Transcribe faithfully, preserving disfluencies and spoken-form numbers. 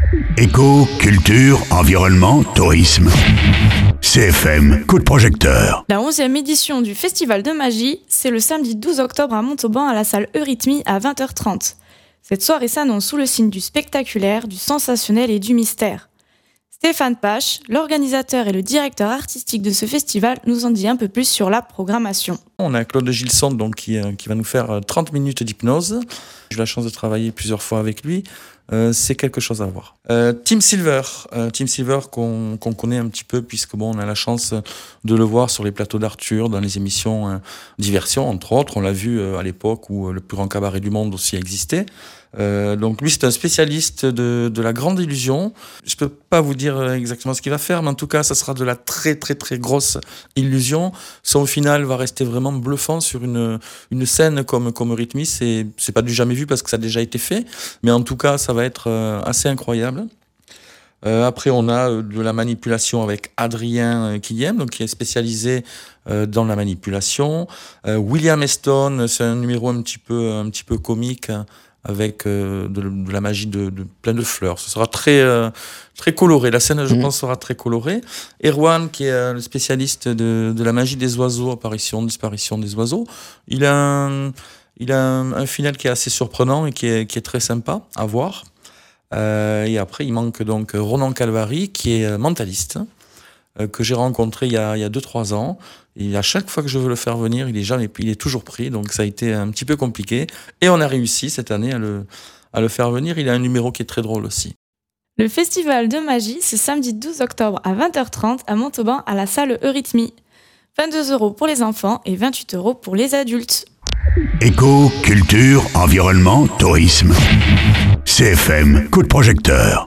Éco, culture, environnement, tourisme. C F M, coup de projecteur. La onzième édition du Festival de Magie, c'est le samedi douze octobre à Montauban à la salle Eurythmie à vingt heures trente. Cette soirée s'annonce sous le signe du spectaculaire, du sensationnel et du mystère. Stéphane Pache, l'organisateur et le directeur artistique de ce festival, nous en dit un peu plus sur la programmation. On a Claude Gilson donc, qui, qui va nous faire trente minutes d'hypnose. J'ai eu la chance de travailler plusieurs fois avec lui. Euh, c'est quelque chose à voir. Euh, Tim Silver, euh, Tim Silver qu'on, qu'on connaît un petit peu puisque bon, on a la chance de le voir sur les plateaux d'Arthur, dans les émissions euh, diversion entre autres. On l'a vu euh, à l'époque où euh, le plus grand cabaret du monde aussi existait. Euh, donc lui c'est un spécialiste de, de la grande illusion. Je peux pas vous dire exactement ce qu'il va faire, mais en tout cas ça sera de la très très très grosse illusion. Son final va rester vraiment bluffant sur une, une scène comme, comme Eurythmie. C'est, c'est pas du jamais vu parce que ça a déjà été fait, mais en tout cas ça va être euh, assez incroyable. Euh, après on a euh, de la manipulation avec Adrien euh, Quillem, donc qui est spécialisé euh, dans la manipulation. Euh, William Eston, c'est un numéro un petit peu un petit peu comique, hein, avec euh, de, de la magie de, de plein de fleurs. Ce sera très euh, très coloré. La scène, je mmh. pense, sera très colorée. Erwan, qui est euh, le spécialiste de, de la magie des oiseaux, apparition, disparition des oiseaux, il a un, il a un, un final qui est assez surprenant et qui est, qui est très sympa à voir. Euh, et après, il manque donc Ronan Calvary, qui est mentaliste, euh, que j'ai rencontré il y a, il y a deux trois ans. Et à chaque fois que je veux le faire venir, il est jamais, il est toujours pris, donc ça a été un petit peu compliqué. Et on a réussi cette année à le, à le faire venir. Il a un numéro qui est très drôle aussi. Le Festival de Magie, c'est samedi douze octobre à vingt heures trente à Montauban à la salle Eurythmie. vingt-deux euros pour les enfants et vingt-huit euros pour les adultes. Éco, culture, environnement, tourisme. C F M, coup de projecteur.